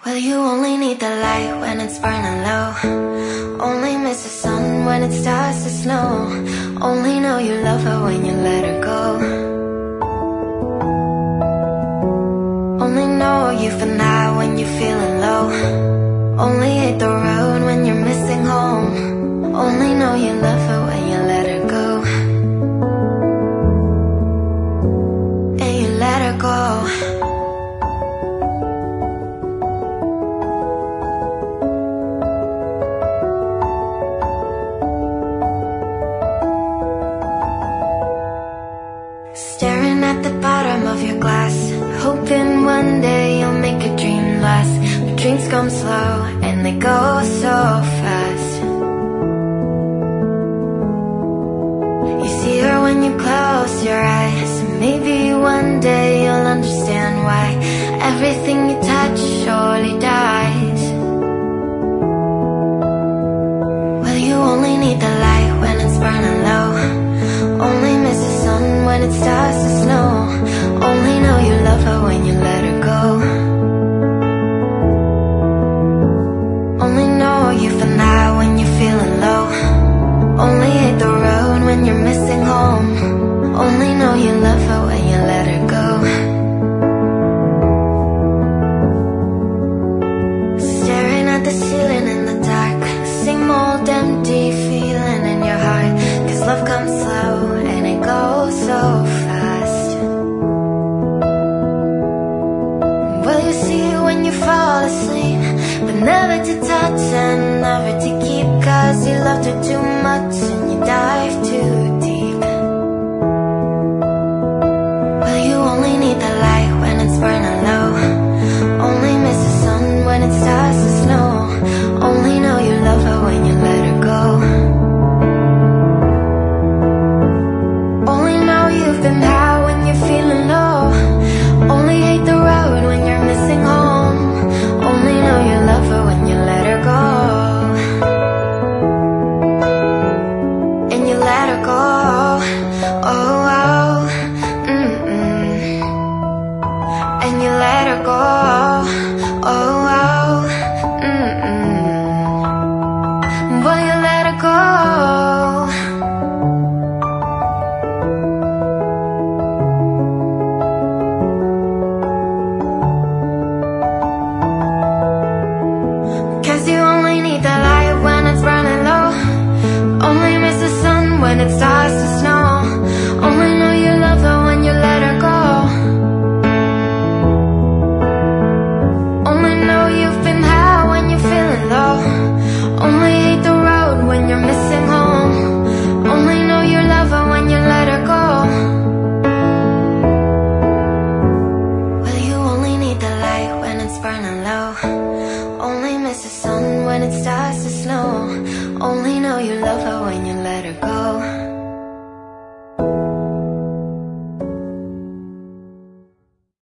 Well, you only need the light when it's burning low. Only miss the sun when it starts to snow. Only know you love her when you let her go. Only know you for now when you're feeling low. Only hate the road when you're missing home. Only know you love her when you let her go. And you let her go. Staring at the bottom of your glass, hoping one day you'll make a dream last. But dreams come slow and they go so fast. You see her when you close your eyes. Maybe one day you'll understand why everything you touch surely dies. Well, you only need the light when it's burning low. Only miss the sun when it starts to snow. Only know you love her when you let her go. Only know you for now when you're feeling low. Only hate the road when you're missing home. Only know you love her when you let her go. Staring at the ceiling in the dark, same old empty feeling in your heart. 'Cause love comes slow and it goes so fast. Well, you see it when you fall asleep, but never to touch and never to keep. 'Cause you loved her too much and you dive too deep. Well, you only need the light when it's burning low. Only miss the sun when it starts to snow. Only know you love her when you let her go. Only know you've been high when you're feeling low. Only hate the road when you're missing home. Only know you love her when you let her go. And you let her go. Oh, oh, and you let her go. Oh, oh, well, you let her go. When it starts to snow, only know you love her when you let her go. Only know you've been high when you're feeling low. Only hate the road when you're missing home. Only know you love her when you let her go. Well, you only need the light when it's burning low. Only miss the sun when it starts to snow. Only know you love her when you